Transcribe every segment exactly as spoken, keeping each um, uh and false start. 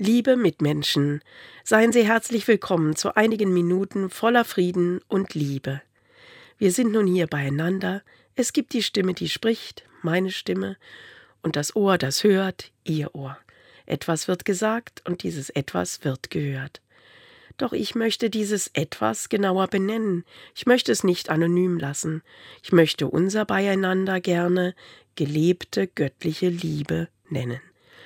Liebe Mitmenschen, seien Sie herzlich willkommen zu einigen Minuten voller Frieden und Liebe. Wir sind nun hier beieinander. Es gibt die Stimme, die spricht, meine Stimme, und das Ohr, das hört, Ihr Ohr. Etwas wird gesagt und dieses Etwas wird gehört. Doch ich möchte dieses Etwas genauer benennen. Ich möchte es nicht anonym lassen. Ich möchte unser Beieinander gerne gelebte göttliche Liebe nennen.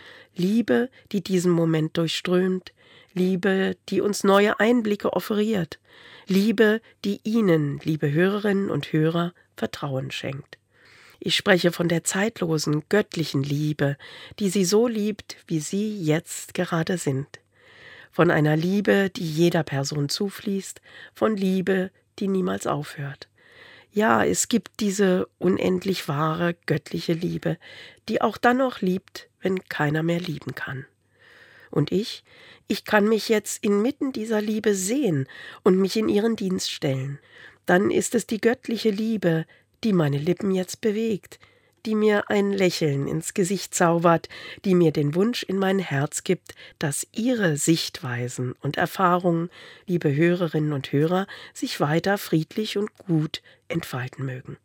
Liebe, die diesen Moment durchströmt, Liebe, die uns neue Einblicke offeriert, Liebe, die Ihnen, liebe Hörerinnen und Hörer, Vertrauen schenkt. Ich spreche von der zeitlosen, göttlichen Liebe, die Sie so liebt, wie Sie jetzt gerade sind. Von einer Liebe, die jeder Person zufließt, von Liebe, die niemals aufhört. Ja, es gibt diese unendlich wahre, göttliche Liebe, die auch dann noch liebt, wenn keiner mehr lieben kann. Und ich, ich kann mich jetzt inmitten dieser Liebe sehen und mich in ihren Dienst stellen. Dann ist es die göttliche Liebe, die meine Lippen jetzt bewegt, die mir ein Lächeln ins Gesicht zaubert, die mir den Wunsch in mein Herz gibt, dass Ihre Sichtweisen und Erfahrungen, liebe Hörerinnen und Hörer, sich weiter friedlich und gut entfalten mögen.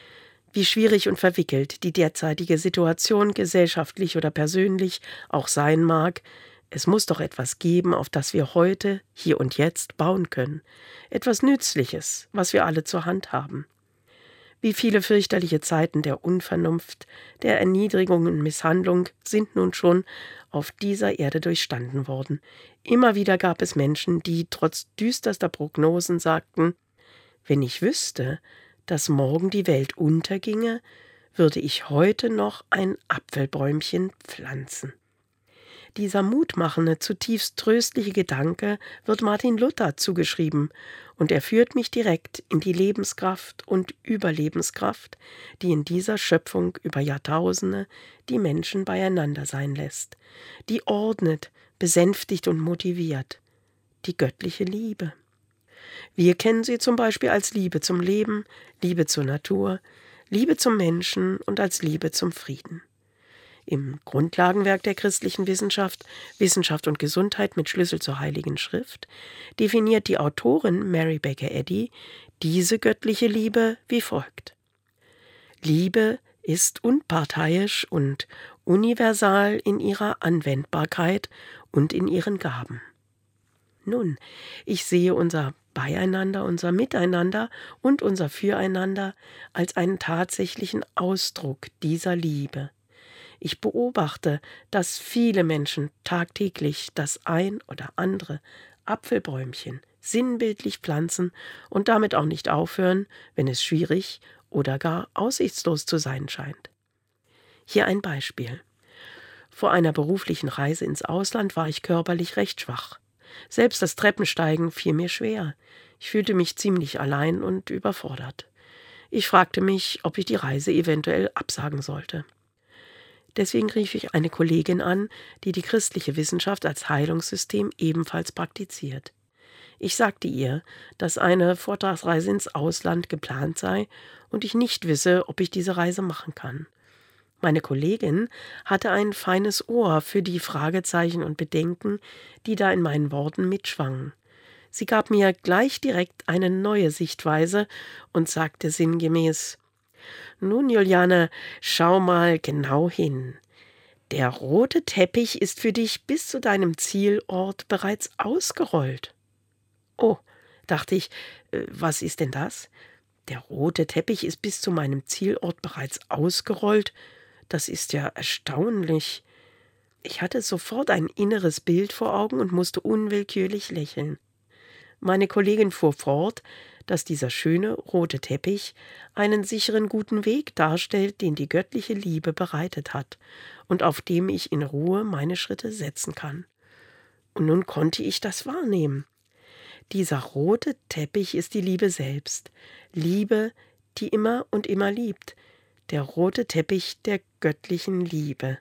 Wie schwierig und verwickelt die derzeitige Situation gesellschaftlich oder persönlich auch sein mag, es muss doch etwas geben, auf das wir heute, hier und jetzt bauen können. Etwas Nützliches, was wir alle zur Hand haben. Wie viele fürchterliche Zeiten der Unvernunft, der Erniedrigung und Misshandlung sind nun schon auf dieser Erde durchstanden worden. Immer wieder gab es Menschen, die trotz düsterster Prognosen sagten, wenn ich wüsste, dass morgen die Welt unterginge, würde ich heute noch ein Apfelbäumchen pflanzen. Dieser mutmachende, zutiefst tröstliche Gedanke wird Martin Luther zugeschrieben, und er führt mich direkt in die Lebenskraft und Überlebenskraft, die in dieser Schöpfung über Jahrtausende die Menschen beieinander sein lässt, die ordnet, besänftigt und motiviert, die göttliche Liebe. Wir kennen sie zum Beispiel als Liebe zum Leben, Liebe zur Natur, Liebe zum Menschen und als Liebe zum Frieden. Im Grundlagenwerk der christlichen Wissenschaft, Wissenschaft und Gesundheit mit Schlüssel zur Heiligen Schrift, definiert die Autorin Mary Baker Eddy diese göttliche Liebe wie folgt. Liebe ist unparteiisch und universal in ihrer Anwendbarkeit und in ihren Gaben. Nun, ich sehe unser Beieinander, unser Miteinander und unser Füreinander als einen tatsächlichen Ausdruck dieser Liebe. Ich beobachte, dass viele Menschen tagtäglich das ein oder andere Apfelbäumchen sinnbildlich pflanzen und damit auch nicht aufhören, wenn es schwierig oder gar aussichtslos zu sein scheint. Hier ein Beispiel. Vor einer beruflichen Reise ins Ausland war ich körperlich recht schwach. Selbst das Treppensteigen fiel mir schwer. Ich fühlte mich ziemlich allein und überfordert. Ich fragte mich, ob ich die Reise eventuell absagen sollte. Deswegen rief ich eine Kollegin an, die die christliche Wissenschaft als Heilungssystem ebenfalls praktiziert. Ich sagte ihr, dass eine Vortragsreise ins Ausland geplant sei und ich nicht wisse, ob ich diese Reise machen kann. Meine Kollegin hatte ein feines Ohr für die Fragezeichen und Bedenken, die da in meinen Worten mitschwangen. Sie gab mir gleich direkt eine neue Sichtweise und sagte sinngemäß: Nun, Juliane, schau mal genau hin. Der rote Teppich ist für dich bis zu deinem Zielort bereits ausgerollt. Oh, dachte ich, äh, was ist denn das? Der rote Teppich ist bis zu meinem Zielort bereits ausgerollt. Das ist ja erstaunlich. Ich hatte sofort ein inneres Bild vor Augen und musste unwillkürlich lächeln. Meine Kollegin fuhr fort, dass dieser schöne rote Teppich einen sicheren guten Weg darstellt, den die göttliche Liebe bereitet hat und auf dem ich in Ruhe meine Schritte setzen kann. Und nun konnte ich das wahrnehmen. Dieser rote Teppich ist die Liebe selbst, Liebe, die immer und immer liebt, der rote Teppich der göttlichen Liebe.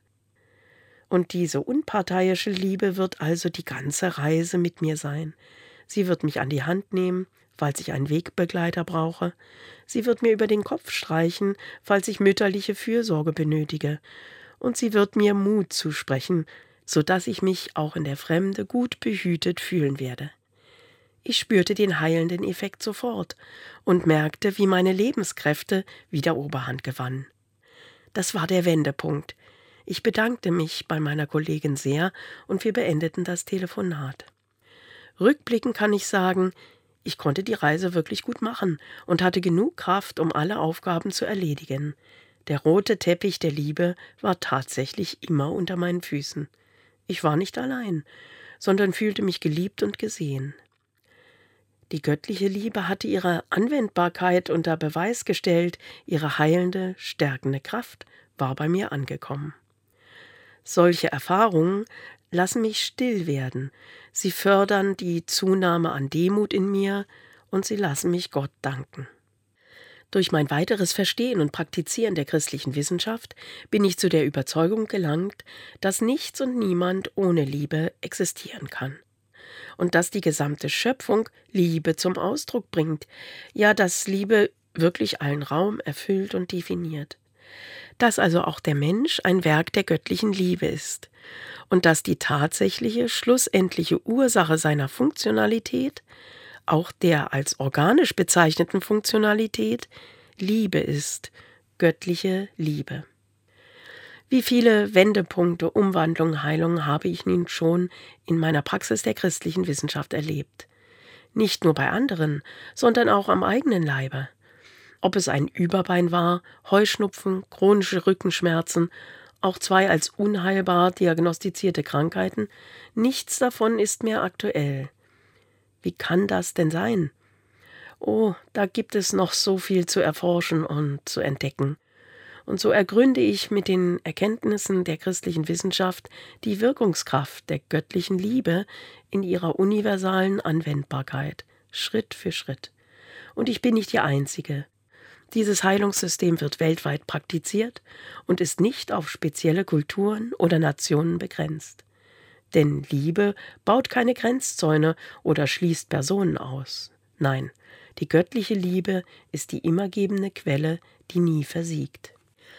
Und diese unparteiische Liebe wird also die ganze Reise mit mir sein. Sie wird mich an die Hand nehmen, falls ich einen Wegbegleiter brauche. Sie wird mir über den Kopf streichen, falls ich mütterliche Fürsorge benötige. Und sie wird mir Mut zusprechen, so dass ich mich auch in der Fremde gut behütet fühlen werde. Ich spürte den heilenden Effekt sofort und merkte, wie meine Lebenskräfte wieder Oberhand gewannen. Das war der Wendepunkt. Ich bedankte mich bei meiner Kollegin sehr und wir beendeten das Telefonat. Rückblickend kann ich sagen, ich konnte die Reise wirklich gut machen und hatte genug Kraft, um alle Aufgaben zu erledigen. Der rote Teppich der Liebe war tatsächlich immer unter meinen Füßen. Ich war nicht allein, sondern fühlte mich geliebt und gesehen. Die göttliche Liebe hatte ihre Anwendbarkeit unter Beweis gestellt, ihre heilende, stärkende Kraft war bei mir angekommen. Solche Erfahrungen lassen mich still werden, sie fördern die Zunahme an Demut in mir und sie lassen mich Gott danken. Durch mein weiteres Verstehen und Praktizieren der christlichen Wissenschaft bin ich zu der Überzeugung gelangt, dass nichts und niemand ohne Liebe existieren kann. Und dass die gesamte Schöpfung Liebe zum Ausdruck bringt, ja, dass Liebe wirklich allen Raum erfüllt und definiert. Dass also auch der Mensch ein Werk der göttlichen Liebe ist und dass die tatsächliche, schlussendliche Ursache seiner Funktionalität, auch der als organisch bezeichneten Funktionalität, Liebe ist, göttliche Liebe. Wie viele Wendepunkte, Umwandlungen, Heilungen habe ich nun schon in meiner Praxis der christlichen Wissenschaft erlebt. Nicht nur bei anderen, sondern auch am eigenen Leibe. Ob es ein Überbein war, Heuschnupfen, chronische Rückenschmerzen, auch zwei als unheilbar diagnostizierte Krankheiten, nichts davon ist mehr aktuell. Wie kann das denn sein? Oh, da gibt es noch so viel zu erforschen und zu entdecken. Und so ergründe ich mit den Erkenntnissen der christlichen Wissenschaft die Wirkungskraft der göttlichen Liebe in ihrer universalen Anwendbarkeit, Schritt für Schritt. Und ich bin nicht die Einzige. Dieses Heilungssystem wird weltweit praktiziert und ist nicht auf spezielle Kulturen oder Nationen begrenzt. Denn Liebe baut keine Grenzzäune oder schließt Personen aus. Nein, die göttliche Liebe ist die immergebende Quelle, die nie versiegt.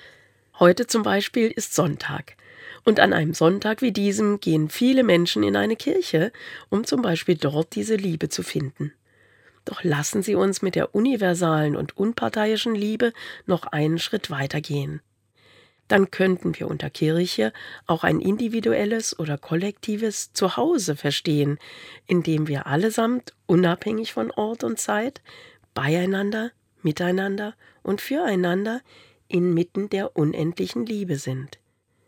Heute zum Beispiel ist Sonntag. Und an einem Sonntag wie diesem gehen viele Menschen in eine Kirche, um zum Beispiel dort diese Liebe zu finden. Doch lassen Sie uns mit der universalen und unparteiischen Liebe noch einen Schritt weitergehen. Dann könnten wir unter Kirche auch ein individuelles oder kollektives Zuhause verstehen, in dem wir allesamt, unabhängig von Ort und Zeit, beieinander, miteinander und füreinander inmitten der unendlichen Liebe sind.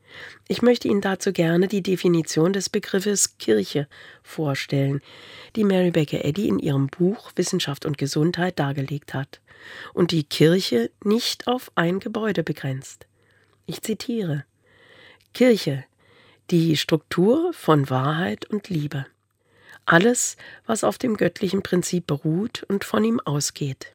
Ich möchte Ihnen dazu gerne die Definition des Begriffes Kirche vorstellen, die Mary Baker Eddy in ihrem Buch Wissenschaft und Gesundheit dargelegt hat und die Kirche nicht auf ein Gebäude begrenzt. Ich zitiere: Kirche, die Struktur von Wahrheit und Liebe. Alles, was auf dem göttlichen Prinzip beruht und von ihm ausgeht.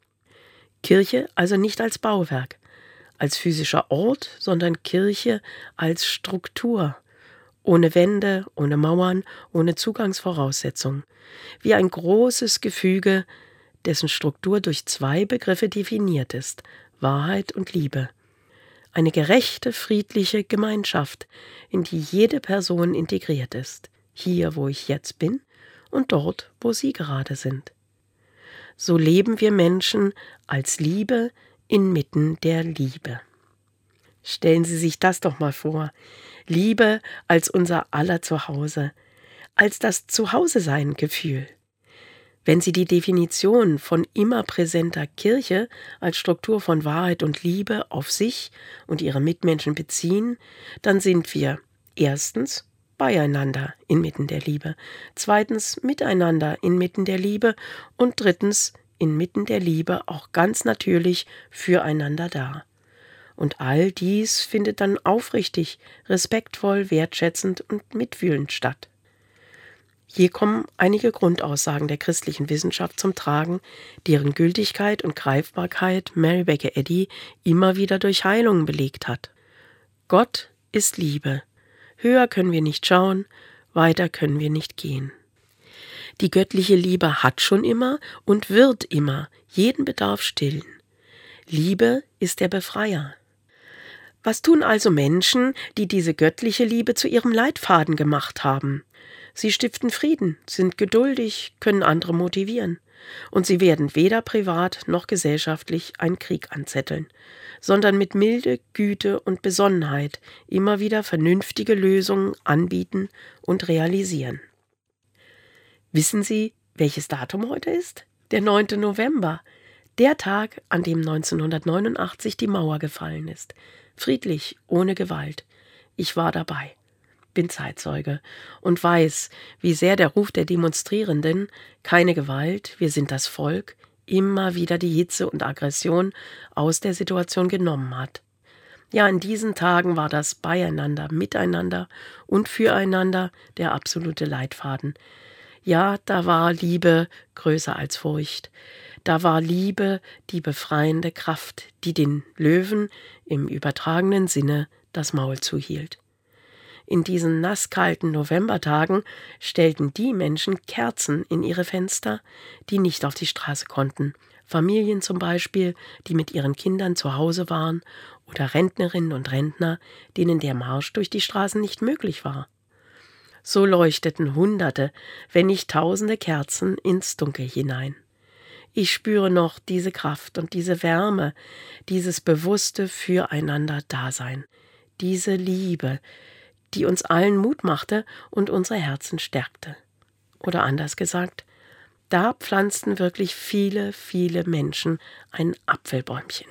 Kirche also nicht als Bauwerk, als physischer Ort, sondern Kirche als Struktur, ohne Wände, ohne Mauern, ohne Zugangsvoraussetzungen, wie ein großes Gefüge, dessen Struktur durch zwei Begriffe definiert ist, Wahrheit und Liebe. Eine gerechte, friedliche Gemeinschaft, in die jede Person integriert ist, hier, wo ich jetzt bin und dort, wo Sie gerade sind. So leben wir Menschen als Liebe inmitten der Liebe. Stellen Sie sich das doch mal vor. Liebe als unser aller Zuhause, als das Zuhause-Sein-Gefühl. Wenn Sie die Definition von immer präsenter Kirche als Struktur von Wahrheit und Liebe auf sich und ihre Mitmenschen beziehen, dann sind wir erstens beieinander inmitten der Liebe, zweitens miteinander inmitten der Liebe und drittens inmitten der Liebe auch ganz natürlich füreinander da. Und all dies findet dann aufrichtig, respektvoll, wertschätzend und mitfühlend statt. Hier kommen einige Grundaussagen der christlichen Wissenschaft zum Tragen, deren Gültigkeit und Greifbarkeit Mary Baker Eddy immer wieder durch Heilungen belegt hat. Gott ist Liebe. Höher können wir nicht schauen, weiter können wir nicht gehen. Die göttliche Liebe hat schon immer und wird immer jeden Bedarf stillen. Liebe ist der Befreier. Was tun also Menschen, die diese göttliche Liebe zu ihrem Leitfaden gemacht haben? Sie stiften Frieden, sind geduldig, können andere motivieren. Und sie werden weder privat noch gesellschaftlich einen Krieg anzetteln, sondern mit Milde, Güte und Besonnenheit immer wieder vernünftige Lösungen anbieten und realisieren. Wissen Sie, welches Datum heute ist? Der neunte November, der Tag, an dem neunzehnhundertneunundachtzig die Mauer gefallen ist. Friedlich, ohne Gewalt. Ich war dabei, bin Zeitzeuge und weiß, wie sehr der Ruf der Demonstrierenden, keine Gewalt, wir sind das Volk, immer wieder die Hitze und Aggression aus der Situation genommen hat. Ja, in diesen Tagen war das Beieinander, Miteinander und Füreinander der absolute Leitfaden. Ja, da war Liebe größer als Furcht. Da war Liebe die befreiende Kraft, die den Löwen im übertragenen Sinne das Maul zuhielt. In diesen nasskalten Novembertagen stellten die Menschen Kerzen in ihre Fenster, die nicht auf die Straße konnten. Familien zum Beispiel, die mit ihren Kindern zu Hause waren, oder Rentnerinnen und Rentner, denen der Marsch durch die Straßen nicht möglich war. So leuchteten Hunderte, wenn nicht Tausende Kerzen ins Dunkel hinein. Ich spüre noch diese Kraft und diese Wärme, dieses bewusste Füreinander-Dasein, diese Liebe, die uns allen Mut machte und unsere Herzen stärkte. Oder anders gesagt, da pflanzten wirklich viele, viele Menschen ein Apfelbäumchen.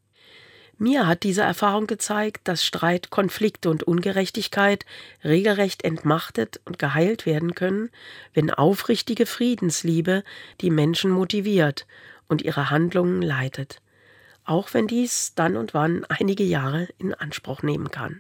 Mir hat diese Erfahrung gezeigt, dass Streit, Konflikte und Ungerechtigkeit regelrecht entmachtet und geheilt werden können, wenn aufrichtige Friedensliebe die Menschen motiviert und ihre Handlungen leitet, auch wenn dies dann und wann einige Jahre in Anspruch nehmen kann.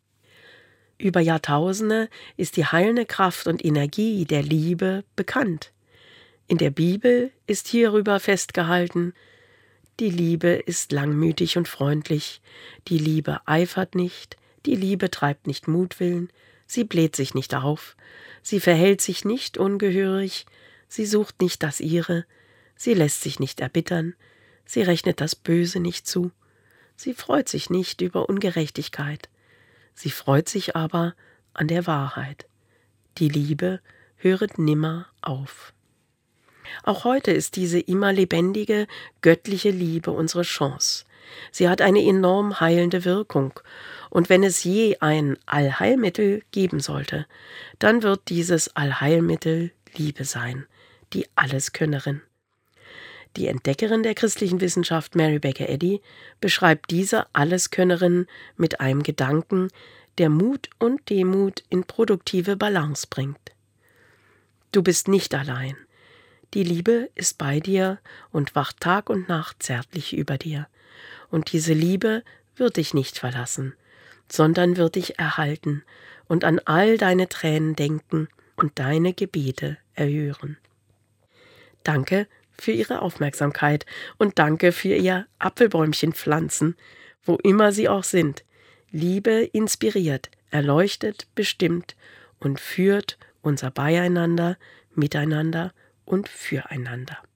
Über Jahrtausende ist die heilende Kraft und Energie der Liebe bekannt. In der Bibel ist hierüber festgehalten: Die Liebe ist langmütig und freundlich, die Liebe eifert nicht, die Liebe treibt nicht Mutwillen, sie bläht sich nicht auf, sie verhält sich nicht ungehörig, sie sucht nicht das Ihre, sie lässt sich nicht erbittern, sie rechnet das Böse nicht zu, sie freut sich nicht über Ungerechtigkeit, sie freut sich aber an der Wahrheit. Die Liebe höret nimmer auf. Auch heute ist diese immer lebendige, göttliche Liebe unsere Chance. Sie hat eine enorm heilende Wirkung. Und wenn es je ein Allheilmittel geben sollte, dann wird dieses Allheilmittel Liebe sein, die Alleskönnerin. Die Entdeckerin der christlichen Wissenschaft Mary Baker Eddy beschreibt diese Alleskönnerin mit einem Gedanken, der Mut und Demut in produktive Balance bringt. Du bist nicht allein. Die Liebe ist bei dir und wacht Tag und Nacht zärtlich über dir. Und diese Liebe wird dich nicht verlassen, sondern wird dich erhalten und an all deine Tränen denken und deine Gebete erhören. Danke für Ihre Aufmerksamkeit und danke für Ihr Apfelbäumchen pflanzen, wo immer Sie auch sind. Liebe inspiriert, erleuchtet, bestimmt und führt unser Beieinander, Miteinander und füreinander.